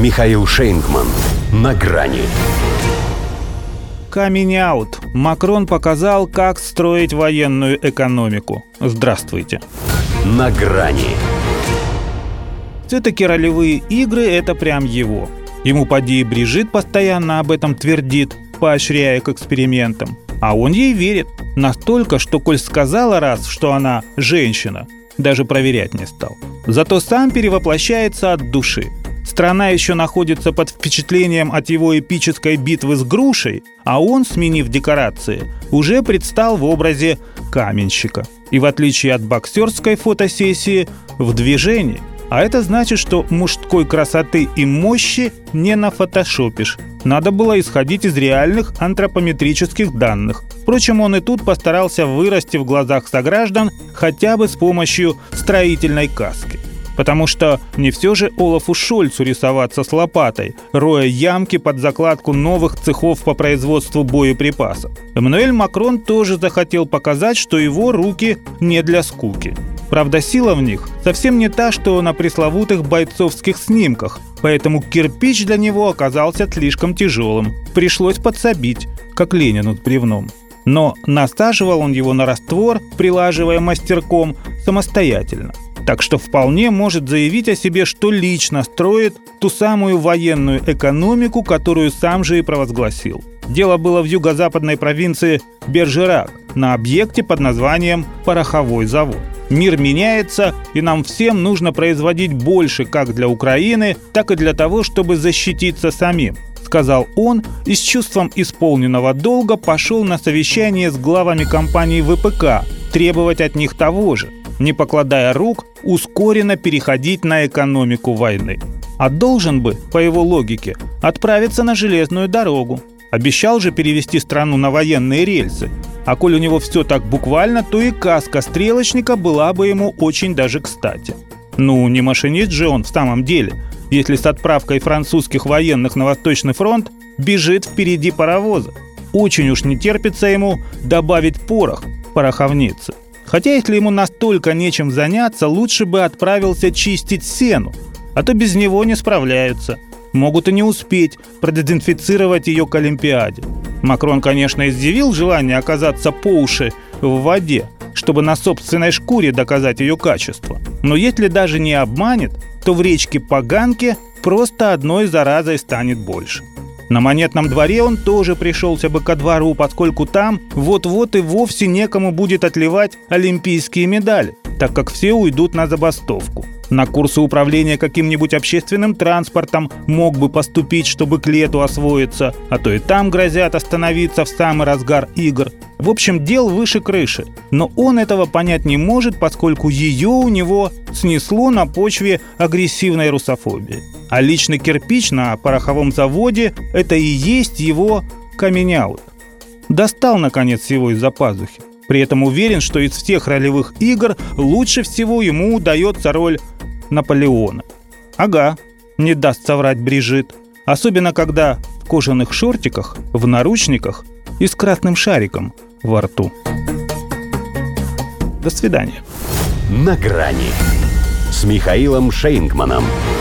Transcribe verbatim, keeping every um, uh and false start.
Михаил Шейнгман. На грани. Каминг-аут. Макрон показал, как строить военную экономику. Здравствуйте. На грани. Все-таки ролевые игры – это прям его. Ему поди и Брижит постоянно об этом твердит, поощряя к экспериментам. А он ей верит. Настолько, что коль сказала раз, что она женщина, даже проверять не стал. Зато сам перевоплощается от души. Страна еще находится под впечатлением от его эпической битвы с грушей, а он, сменив декорации, уже предстал в образе каменщика. И в отличие от боксерской фотосессии, в движении. А это значит, что мужской красоты и мощи не нафотошопишь. Надо было исходить из реальных антропометрических данных. Впрочем, он и тут постарался вырасти в глазах сограждан хотя бы с помощью строительной каски. Потому что не все же Олафу Шольцу рисоваться с лопатой, роя ямки под закладку новых цехов по производству боеприпасов. Эммануэль Макрон тоже захотел показать, что его руки не для скуки. Правда, сила в них совсем не та, что на пресловутых бойцовских снимках, поэтому кирпич для него оказался слишком тяжелым. Пришлось подсобить, как Ленину с бревном. Но насаживал он его на раствор, прилаживая мастерком, самостоятельно. Так что вполне может заявить о себе, что лично строит ту самую военную экономику, которую сам же и провозгласил. Дело было в юго-западной провинции Бержерак, на объекте под названием «Пороховой завод». Мир меняется, и нам всем нужно производить больше как для Украины, так и для того, чтобы защититься самим, сказал он и с чувством исполненного долга пошел на совещание с главами компаний ВПК, требовать от них того же, не покладая рук, ускоренно переходить на экономику войны. А должен бы, по его логике, отправиться на железную дорогу. Обещал же перевести страну на военные рельсы. А коль у него все так буквально, то и каска стрелочника была бы ему очень даже кстати. Ну, не машинист же он в самом деле, если с отправкой французских военных на Восточный фронт бежит впереди паровоза. Очень уж не терпится ему добавить порох в пороховнице. Хотя если ему настолько нечем заняться, лучше бы отправился чистить сену, а то без него не справляются. Могут и не успеть продезинфицировать ее к Олимпиаде. Макрон, конечно, изъявил желание оказаться по уши в воде, чтобы на собственной шкуре доказать ее качество. Но если даже не обманет, то в речке Поганке просто одной заразой станет больше. На Монетном дворе он тоже пришелся бы ко двору, поскольку там вот-вот и вовсе некому будет отливать олимпийские медали, так как все уйдут на забастовку. На курсы управления каким-нибудь общественным транспортом мог бы поступить, чтобы к лету освоиться, а то и там грозят остановиться в самый разгар игр. В общем, дел выше крыши, но он этого понять не может, поскольку ее у него снесло на почве агрессивной русофобии. А личный кирпич на пороховом заводе – это и есть его каминг-аут. Достал, наконец, его из-за пазухи. При этом уверен, что из всех ролевых игр лучше всего ему удается роль Наполеона. Ага, не даст соврать Брижит. Особенно, когда в кожаных шортиках, в наручниках и с красным шариком во рту. До свидания. На грани с Михаилом Шейнгманом.